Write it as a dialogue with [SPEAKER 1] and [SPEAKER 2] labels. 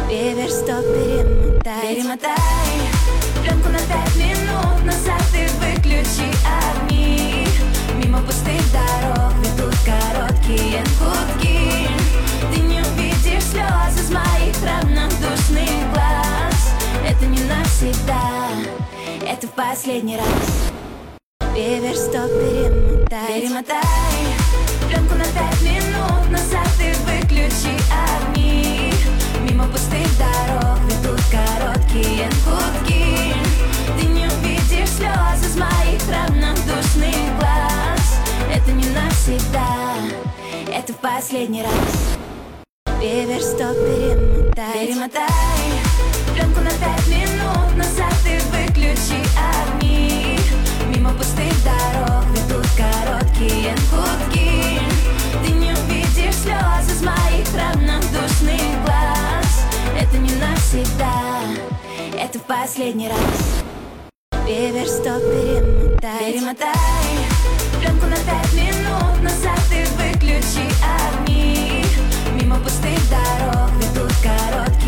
[SPEAKER 1] Реверс, стоп, перемотай. Перемотай пленку на 5 минут назад и выключи огни. Мимо пустых дорог ведут короткие гудки. Ты не увидишь слез из моих равнодушных глаз. Это не навсегда, это в последний раз. Реверс, стоп, перемотай. Перемотай пленку на 5 минут назад и выключи огни. Мимо пустых дорог ведут короткие гудки. Ты не увидишь слез из моих равнодушных глаз. Это не навсегда, это в последний раз. Реверс, стоп, перемотай. Перемотай пленку на 5 минут назад и выключи огни. Мимо пустых дорог ведут короткие гудки. Ты не увидишь слез из моих равнодушных глаз. Это не навсегда, это в последний раз. Реверс, стоп, перемотай. Перемотай пленку на 5 минут назад и выключи огни.